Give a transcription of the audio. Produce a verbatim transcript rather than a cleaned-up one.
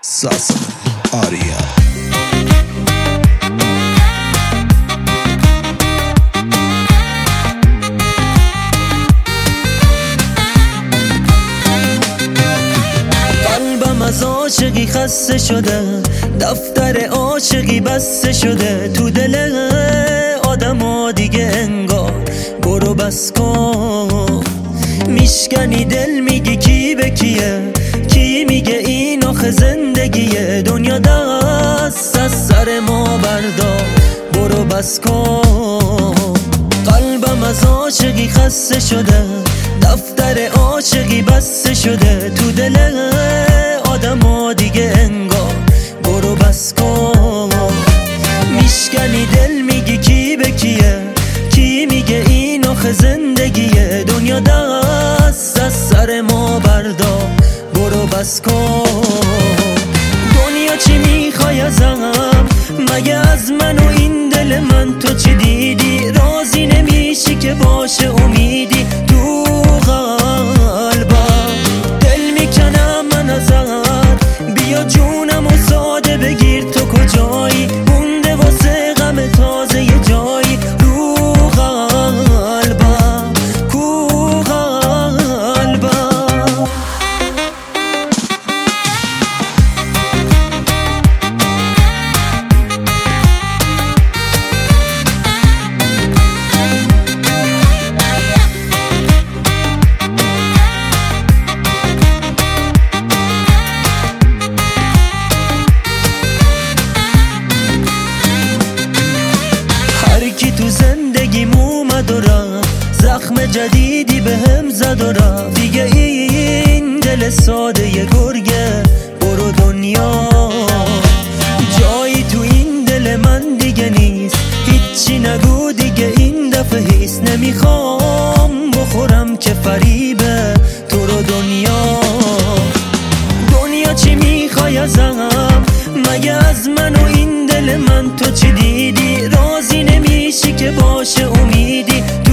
Sasa Arya. قلبم از عاشقی خسته شده، دفتر عاشقی بسته شده، تو دل آدم ها دیگه انگار برو بس کن. میشکنی دل میگی کی به کیه، کی میگه این آخه زندگیه، دنیا دست از سر ما بردار برو بس کن. قلبم از عاشقی خسته شده، دفتر عاشقی بسته شده، تو دل آدم ها دیگه انگار برو بس کن. میشکنی دل میگی کی به کیه، کی میگه این آخه زندگیه، دنیا دست از سر ما بردار برو بس کن. دنیا چی میخوای ازم، مگه از من و این دل من تو چی دیدی؟ راضی نمیشی که باشه امیدی تو قلبم، دل میکنم من ازت، بیا جونم و ساده بگیر تو کجایی، مونده واسه غم تازه یه جایی رو قلبم، کو قلبم. کی تو زندگیم اومد و رفت، زخم جدیدی به هم زد و رفت، دیگه این دل ساده یه گرگه برو دنیا، جایی تو این دل من دیگه نیست، هیچی نگو دیگه این دفعه هیست، نمیخوام بخورم که فریبه تو رو دنیا. دنیا چی میخوای ازم، مگه از من و این دل من تو چی دیدی؟ راضی نمیشی که باشه امیدی